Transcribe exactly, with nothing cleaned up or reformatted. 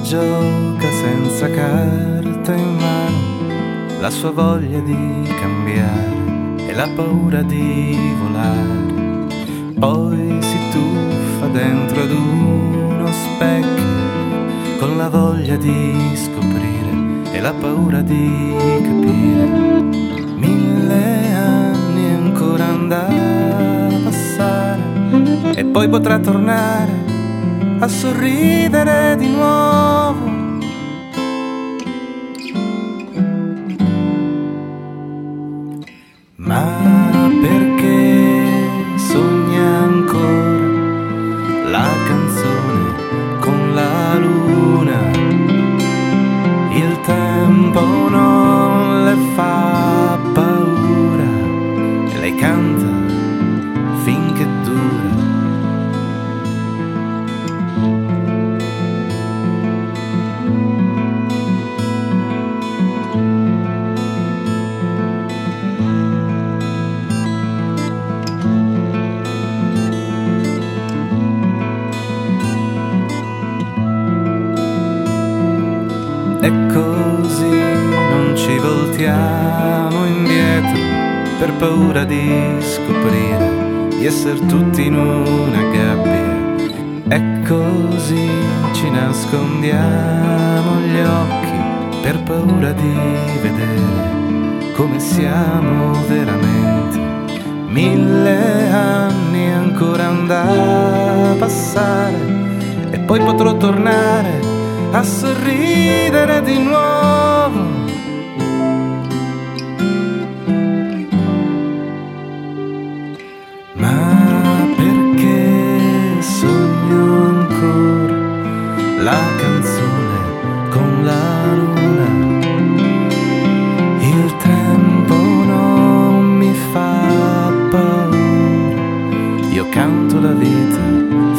gioca senza carta in mano, la sua voglia di cambiare e la paura di volare. Poi si tuffa dentro ad uno specchio con la voglia di scoprire e la paura di capire. Mille anni ancora andare a passare e poi potrà tornare a sorridere di nuovo. Ma perché sogna ancora la canzone con la luna? Il tempo non le fa paura e lei canta finché dura. E così non ci voltiamo indietro per paura di scoprire di essere tutti in una gabbia. E così ci nascondiamo gli occhi per paura di vedere come siamo veramente. Mille anni ancora andare a passare e poi potrò tornare a sorridere di nuovo. Ma perché sogno ancora la canzone con la luna? Il tempo non mi fa paura, io canto la vita